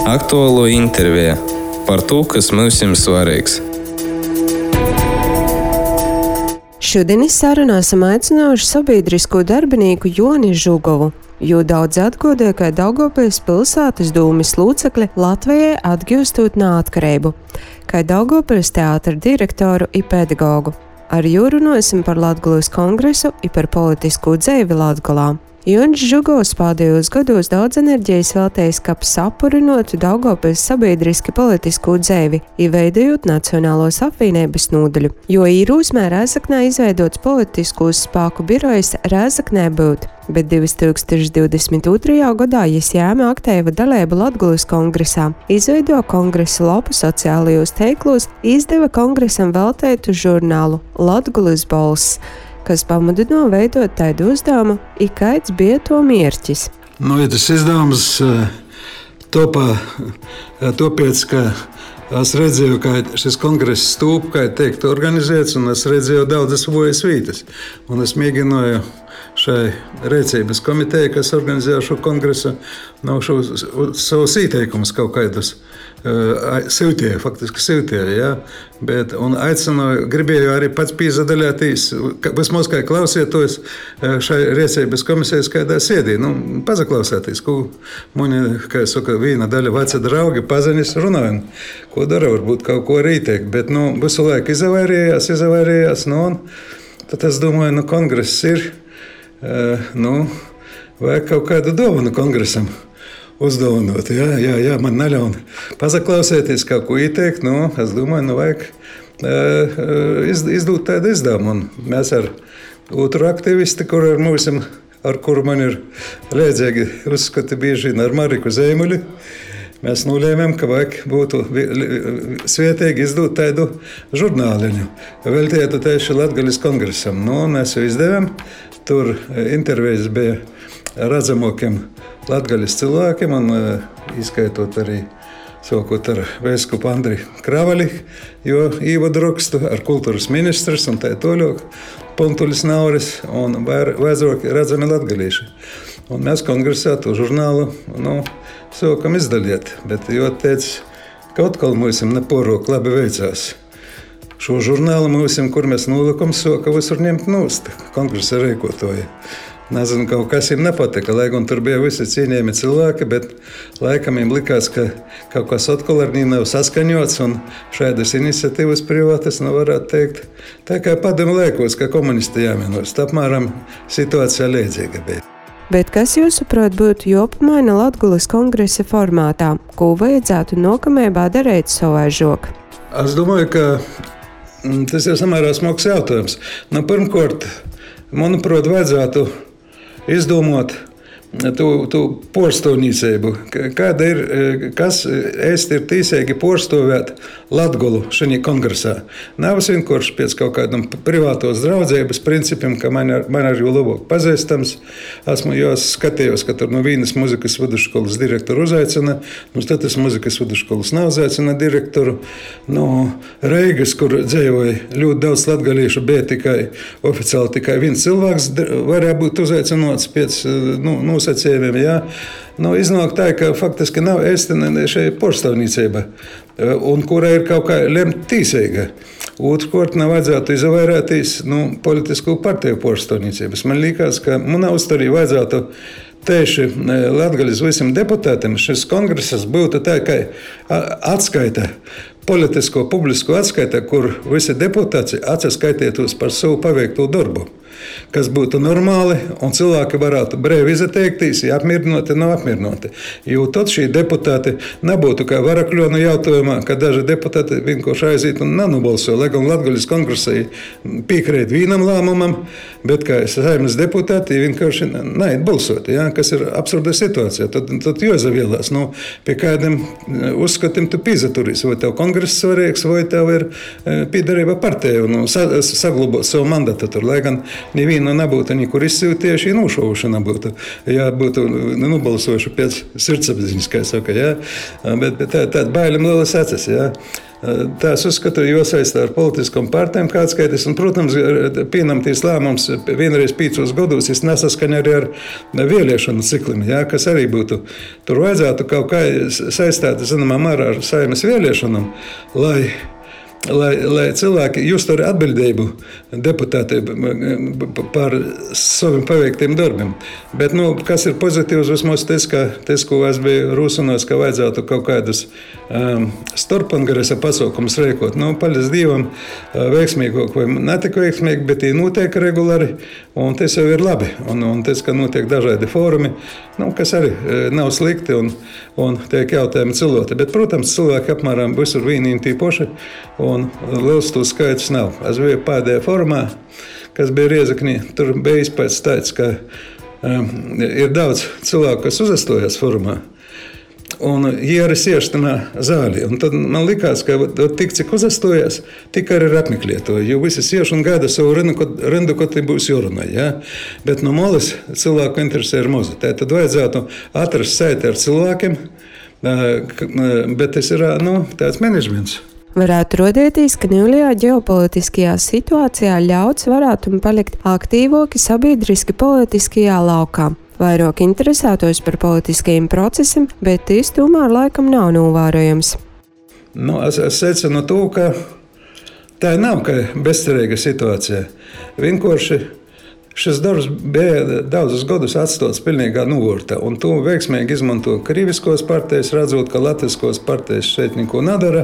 Aktuālo interviju par to, kas mums ir svarīgs. Šodien sarunā esam aicinājuši sabiedrisko darbinieku Joni Žugovu, jo daudz atgādāja, ka Daugavpils pilsētas dūmes locekļi Latvijai atgūstot neatkarību, kā Daugavpils teātra direktoru un pedagogu. Ar jū runāsim par Latgulis kongresu un par politisko dzeivi Latgolā. Jonis Žugovs pēdējos gados daudz enerģijas veltējis, kā sapurinotu Daugavpils sabiedriski politisko dzeivi, veidojot Nacionālos apvienības nodaļu, jo Īrūsmē Rēzaknē izveidots politiskos spēku birojs Rēzaknē būt, bet 2022. gadā jis jāma aktīva dalība Latgulis kongresā, izveido kongresa lapu sociālajos teiklos, izdeva kongresam veltētu žurnālu Latgulis balss, kas pamudino veidot tādu uzdevumu, kāds bija to mērķis. Tas izdevums tāpēc, ka es redzēju, kā šis kongress stūp, kā teikt, organizēts, un es redzēju daudzas vojas vītas. Un es mēģināju šai rēcības komitejai, kas organizēja šo kongresu, savus ieteikumus kaut kādus siltēju, ja? Bet, un aicināju, gribēju arī pats piedalīties, vismaz kā klausieties šai rēcības komisijas kādā sēdī. Pazaklausieties, ko mani, kā saka, viena daļa veci draugi pazinis runājumi, ko dara, varbūt kaut ko arī teikt, bet visu laiku izavairījās, un tad es domāju, kongress ir, vajag kaut kādu dovanu kongresam uzdāvinot. Jā, man neļaun pazaklausieties, kaut ko ieteikt. Es domāju, vajag izdot tādu izdevumu. Un mēs ar otru aktivisti, ar kuru man ir līdzīgi uzskati bieži ar Mariku Zīmuli, mēs nolēmām, ka vajag būtu svietīgi izdot tādu žurnāliņu, veltētu tieši Latgulis kongresam. Mēs jau izdevām. Tur intervijas bija redzamākiem Latgulis cilvēkiem, un izskaitot arī sākot ar vēskupu Andriu Kravali, jo īvadu rakstu ar kultūras ministrs un tā tālāk, Puntulis Nauris un vairāk redzami latgalīši. Un mēs kongresā to žurnālu sākam izdalīt, bet jo teica, ka atkal mums nepārāk labi veicās. Šo žurnālu mums, kur mēs nolikam, sāka visur ņemt nost, kongresa rīkotāji. Nezinu, kaut kas viņam nepatika, lai gan tur bija visi cienījami cilvēki, bet laikam viņam likās, ka kaut kas atkal ar viņu nav saskaņots, un šādas iniciatīvas privātas, varētu teikt, tā kā padomu laikos, ka komunisti jāmienos. Apmēram situācija līdzīga bija. Bet kas jūsuprāt būtu jāpamaina Latgulis kongresa formātā, ko vajadzētu nākamajā darīt savaižok? Es domāju, ka tas ir samērā smags jautājums. Pirmkārt, manuprāt, vajadzētu izdomāt tu porstovniecību. Kāda ir, kas ēst ir tīsīgi porstovēt Latgolu šajā kongresā? Nav vienkārši pēc kaut kādam privātos draudzības principiem, ka man ar jau labāk pazīstams. Esmu jau skatījos, ka tur vienas muzikas vidusskolas direktoru uzaicina, tad tas muzikas vidusskolas nav uzaicina direktoru. Reigas, kur dzīvoja ļoti daudz latgalīšu, bija oficiāli tikai viens cilvēks varēja būt uzaicināts pēc nosacījumiem. Jā. Iznāk tā, ka faktiski nav ēstena šai porstovniecība, un kura ir kaut kā lemt tīsīga. Otrkārt, nevajadzētu izvairēties politisko partiju porstovniecības. Man liekas, ka manā uzturī vajadzētu tieši Latgalis visiem deputātiem šis kongress būtu tā kā atskaita, politisko, publisko atskaita, kur visi deputāti atskaitītos par savu paveikto darbu, kas būtu normāli, un cilvēki varētu brīvi izteikties, ja apmierināti, nav apmierināti. Jo tad šī deputāti nebūtu kā varakļonu jautājumā, ka daži deputāti vienkārši aiziet un nenobalso, lai gan Latgulis kongresai piekrīt vienam lēmumam, bet kā Saeimas deputāti vienkārši neiet balsot, kas ir absurda situācija. Tad jāzavielās, pie kādiem uzskatiem tu pīzaturīs, vai tev kongress svarīgs, vai tev ir piedarība partija un saglabāt savu mandatu tur, lai gan nevienu nebūtu nekur izsūtījuši, nošovuši nebūtu. Jā, būtu nobalsojuši pēc sirdsapziņas, kā saka, jā. Bet tāda baiļam lielas acis, jā. Tā es uzskatu, jo saistā ar politiskām partijām kāds skaitis. Un, protams, pieņemtīs lēmums vienreiz 5 gados nesaskaņa arī ar vēlēšanu cikliem, jā, kas arī būtu. Tur vajadzētu kaut kā saistāt, zināmā mērā, ar Saeimas vēlēšanām, lai cilvēki justu arī atbildību deputātiem par saviem paveiktiem darbiem. Bet, kas ir pozitīvs, vismaz tas, ko es biju rūsunos, ka vajadzētu kaut kādus starpkongresa pasaukumus rēkot. Paldies Dievam, veiksmīgāk vai ne tik veiksmīgi, bet tie notiek regulāri, un tas jau ir labi. Un tas, ka notiek dažādi fórumi, kas arī nav slikti un tiek jautājumi cilvēki. Bet, protams, cilvēki apmēram visur vienīgi tie paši, un liels to skaits nav. Es biju pēdējā formā, kas bija Riezeknī. Tur bija izpēc tāds, ka ir daudz cilvēku, kas uzastojās formā. Un viņi arī sieši tajā zālē. Un tad man likās, ka tik cik uzastojās, tik arī ir apmeklētoji. Jo visi sieši un gaida savu rindu, kad tie būs jārunā. Ja? Bet no malas cilvēku interesē ir maza. Tad vajadzētu atrast saiti ar cilvēkiem, bet tas ir tāds menedžments. Varētu rodēties, ka nulajā ģeopolitiskajā situācijā ļauts varētu palikt aktīvāki sabiedriski politiskajā laukā. Vairāk interesētos par politiskajiem procesiem, bet tas tomēr laikam nav novērojams. Es secinu to, ka tā nav bezcerīga situācija. Vienkārši šis darbs bija daudzus gadus atstāts pilnīgā novārtā, un to veiksmīgi izmanto Krieviskos partijas, redzot, ka Latviskos partijas šeit neko nedara.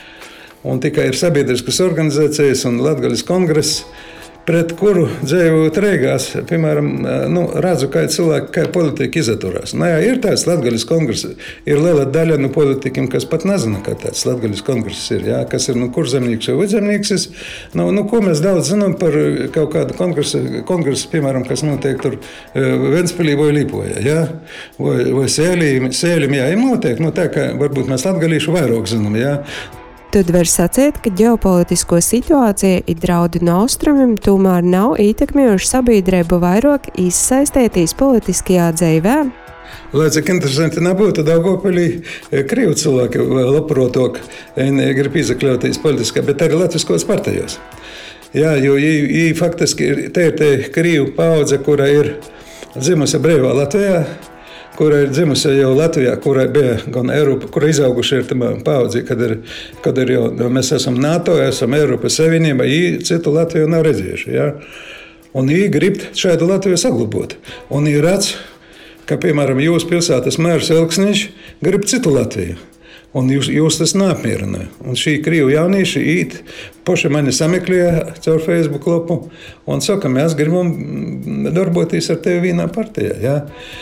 Un tikai ir sabiedriskas organizācijas un Latgales kongress, pret kuru dzīvojot Reigās, piemēram, redzu, kā cilvēki, kā politika izturās. Jā, ir tāds Latgales kongress, ir liela daļa no politikiem, kas pat nezina, kā tāds Latgales kongress ir, jā, kas ir kurzemnieks vai vidzemnieks. Ko mēs daudz zinām par kaut kādu kongresu, piemēram, kas notiek tur Ventspilī vai Līpojā, jā, vai Sēlim, jā, ir notiek, tā kā varbūt mēs latgalīšu vairāk zinām, jā. Tad var sacīt, ka ģeopolitisko situācija ir draudi no austrumiem, tomēr nav ietekmējuši sabiedrību vairāk iesaistīties politiskajā dzīvē. Lai cik interesanti nebūtu, Daugavpilī krievu cilvēki labprātāk grib izakļauties politiskā, bet arī latviskos partijos. Jā, jo faktiski te ir krievu paudze, kura ir dzimusi brīvā Latvijā, kura ir dzimusi jau Latvijā, kura bija gan Eiropa, kura izauguši ir tamā paudzī, kad ir jau mēs esam NATO, esam Eiropas Savienībā, citu Latviju nav redzējuši. Ja? Un viņi grib šādu Latviju saglabāt. Un viņi redz, ka, piemēram, jūs pilsētas mērs Elksniņš grib citu Latviju. Un jūs tas neapmierināja. Un šī krievu jaunieši īt, paši mani sameklēja caur Facebook lapu un saka, mēs gribam darboties ar tevi vienā partijā. Ja?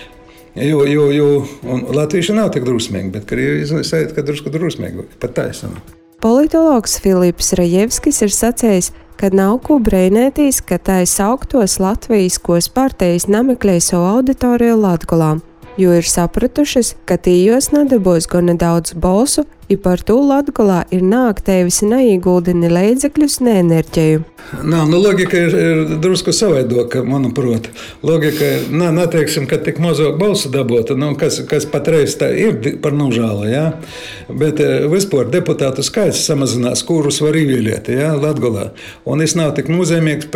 Jo latvieši nav tik drusmīgi, bet krievi izsaka, ka drusku drusmīgi, pat taisnām. Politologs Filips Rajevskis ir sacījis, ka nav ko breinēties, ka tā sauktos latviskos partijas nemeklē savu auditoriju Latgolā, jo ir sapratušas, ka tījos nedabūs gana daudz balsu, ja par to Latgolā ir neaktīvis neieguldina ne līdzekļus, ne enerģiju. Logika ir drusku savaidoka, manuprāt. Logika ir, neteiksim, ka tik mazāk balsu dabūta, kas patreiz tā ir par nožālu, jā. Bet vispār deputātu skaits samazinās, kurus var ievēlēt, jā, Latgolā. Un es nav tik nozīmīgs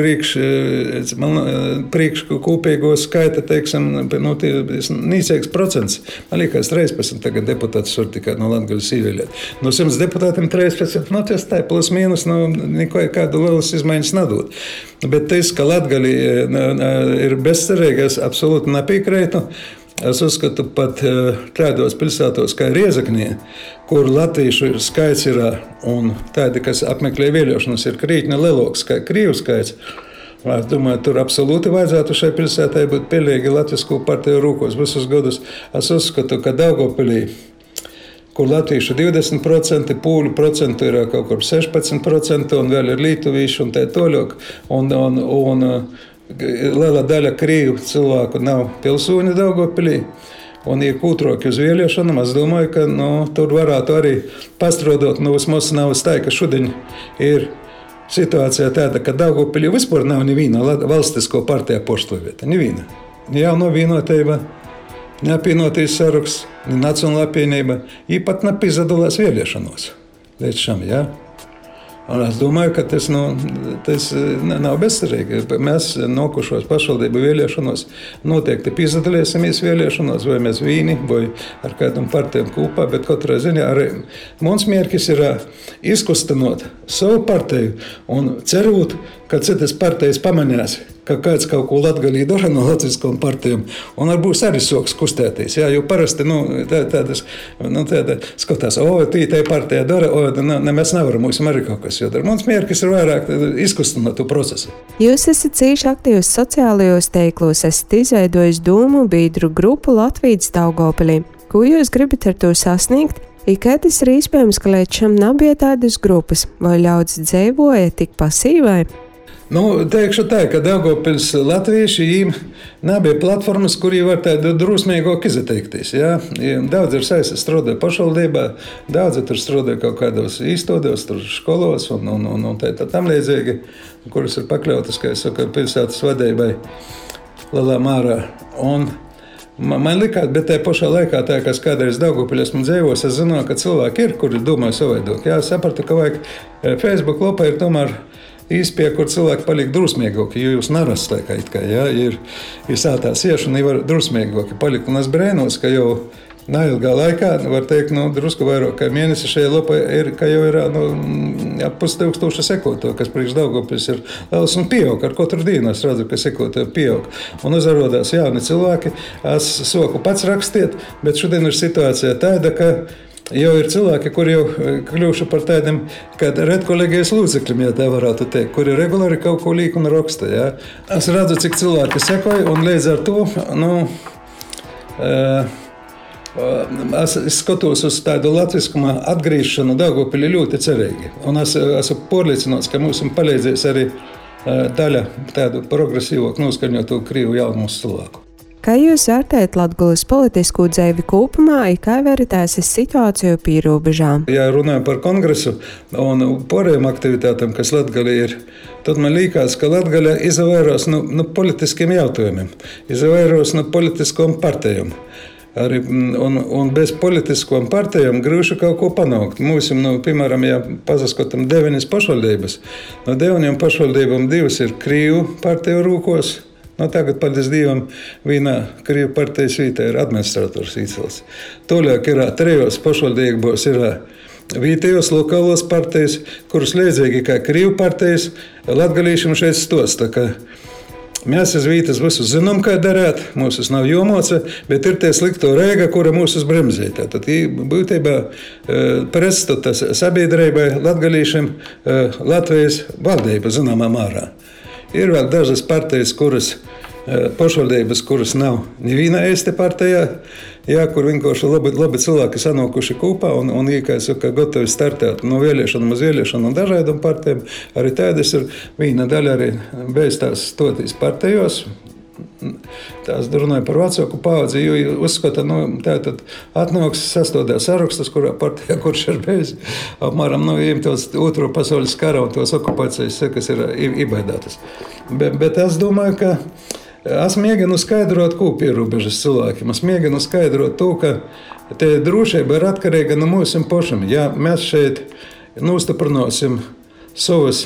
priekš kopīgo skaita, teiksim, nīcīgs procents. Man liekas, 13 tagad deputātus var tikai no Latgolas ievēlēt. No 100 deputātiem 13, tas tā plus mīnus, neko kādu lielas izmaiņas nedod. Bet tas, ka Latgali ir bezcerīgi, es absolūti nepiekrītu. Es uzskatu pat tādos pilsētos kā Riezeknī, kur latviešu skaits ir un tādi, kas apmeklē vēlēšanas, ir krietni lielāks kā krievu skaits. Es domāju, tur absolūti vajadzētu šai pilsētai būt pilnīgi latvisko partiju rūkos visus gadus. Es uzskatu, ka Daugavpilī, kur latviešu 20%, pūļu procentu ir kaut kur 16%, un vēl ir lietuvieši un tā toļāk. Un liela daļa krievu cilvēku nav pilsoņi Daugavpilī. Un, ja kūtroki uz vēlēšanām, es domāju, ka tur varētu arī pastrādāt, vismaz nav tā, ka šodien ir situācija tāda, ka Daugavpilī vispār nav neviena valstisko partiju poštovieta. Neviena. Ne Jauno vienotība, ne apvienotīs saraksts, ne Nacionālā apvienība. Īpat nepiedalās vēlēšanos līdz šam, jā. Un es domāju, ka tas nav bezcerīgi. Mēs nokušos pašvaldību vēlēšanos noteikti piedalīsimies vēlēšanos, vai mēs vīni, vai ar kādam partijām kopā, bet katrā ziņā arī mans mērķis ir izkustinot savu partiju un cerot, ka citas partijas pamanās, ka kāds kaut ko Latgalī dara no latviskām partijām, un varbūt arī soks kustēties. Jā, jo parasti tāda skatās, tā partija dara, mēs nevaram, mums arī kaut kas jādara. Mans mērķis ir vairāk izkustināt to procesu. Jūs esat cīši aktīvs sociālajos tīklos, esat izveidojis dūmu biedru grupu Latvijas Daugavpilī. Ko jūs gribat ar to sasniegt? Kā tas ir iespējams, ka līdz šim nebija tādas grupas, vai ļauds dzīvoja tik pasīvai? Teikšu tā, ka Daugavpils latvieši nebija platformas, kur var tādu drusmīgāk izteikties. Ja? Daudz ir saistīti strādāja pašvaldībā, daudzi tur strādāja kaut kādos īstodos, tur skolos un tā tam līdzīgi, kuras ir pakļautas, kā es saku, pilsētas vadībai lielā mērā. Man likās, bet tajā pašā laikā, kas kādreiz Daugavpilī esmu dzīvojis, es zināju, ka cilvēki ir, kuri domāju savādāk. Jā, sapratu, ka vajag Facebook lapā ir tomēr īspēja, kur cilvēki paliek drusmīgāki, jo jūs nerast laikā it kā, jā, ir sātā siešana, var drusmīgāki palikt. Un es brēnos, ka jau neilgā laikā, var teikt, drusku vairāk kā mēnesi šajā lapā ir, ka jau ir ap 1000 sekotāju, kas priekš Daugavpils ir liels un pieaug. Ar katru dienu es redzu, ka sekotāju pieaug. Un uzrodās jauni cilvēki, es soku pats rakstiet, bet šodien ir situācija tāda, ka jau ir cilvēki, kuri jau kļuvuši par tādiem, kā redkolēģijas lūdzekļiem, ja tā varētu teikt, kuri regulāri kaut ko liek un raksta. Ja. Es redzu, cik cilvēki sekoja, un līdz ar to, es skatos uz tādu latviskuma atgriežanu Daugavpilī ļoti cerīgi. Un es esmu pārliecināts, ka mums palīdzēs arī daļa tādu progresīvāku noskaņotu krīvu jaunu cilvēku. Kā jūs vērtējat Latgales politisko dzīvi kopumā, kā vērtējas situāciju pie robežām? Ja runājam par kongresu un pārējām aktivitātēm, kas Latgalē ir, tad man liekas, ka Latgalē izvairās no politiskiem jautājumiem, izvairās no politiskām partijām. Arī, un bez politiskām partijām grūti kaut ko panākt. Mums, piemēram, ja pazaskatām 9 pašvaldības, no 9 pašvaldībām 2 ir krīvu partiju rūkos. Tagad, paldies Dievam, vienā krievu partijas vietā ir administrators īcels. Tolāk ir 3 pašvaldībos ir vietējos lokālos partijas, kuras līdzīgi kā krievu partijas, latgalīšiem šeit stosta, ka mēs uz vītas visu zinām, kā darēt, mums nav jomoca, bet ir tie slikto rēga, kura mūs bremzē. Tad būtībā pretstata sabiedrībai latgalīšiem Latvijas valdība zināmā mērā. Ir vēl dažas partijas, pašvaldības, kuras nav nevienā īsti partijā, jā, kur vienkārši labi cilvēki sanākuši kopā un gatavi startēt no vēlēšanām uz vēlēšanām dažādām partijām. Arī tādas ir viena daļa arī bez tās stoties partijos. Tās runāja par vecāku paudzi, jo uzskata, tātad atnāks sastādās sarakstus, kurā partijā, kurš ir bijis, apmēram, tos otro pasaules kara un tos okupācijas, kas ir iebaidātas. Bet es domāju, ka es mēģinu skaidrot, ko pierobežas cilvēkiem. Es mēģinu skaidrot to, ka te drošība ir atkarīga no mums pašiem. Ja mēs šeit nostiprināsim savas,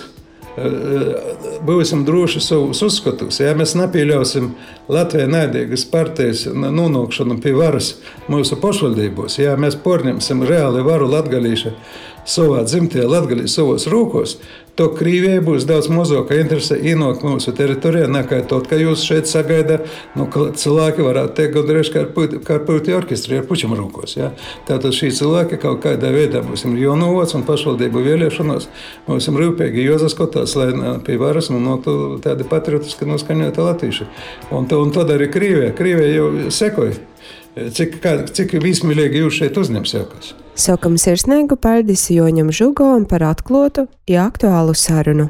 būsim droši savus uzskatus, ja mēs nepieļausim Latvijai naidīgas partijas nonākšanu pie varas mūsu pašvaldībos, ja mēs pārņemsim reāli varu latgalīšu savā dzimtajā Latgalī savos rūkos, to Krīvijai būs daudz mazāka interese ienākt mūsu teritorijā, nekā tot, ka jūs šeit sagaida, ka cilvēki varētu teikt gandrīz kā ar puķu orķestri, ar puķam rūkos. Ja? Tātad šī cilvēki kaut kādā veidā mums ir jānovoc un pašvaldību vēlēšanos mums ir rūpīgi jāsaskatās, lai pie varas nonāktu tādi patriotiski noskaņoti latvieši. Un tad arī Krīvija jau sekoja. Cik vismīlīgi jūs šeit uzņemsies? Sakam sirsnīgu paldies Joņam Žugovam par atklātu un aktuālu sarunu.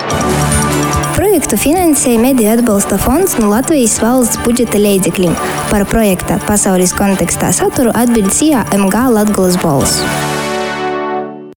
Projektu finansēja Mediju atbalsta fonds no Latvijas valsts budžeta līdzekļiem. Par projekta pasaules kontekstā saturu atbildēja MG Latgales balss.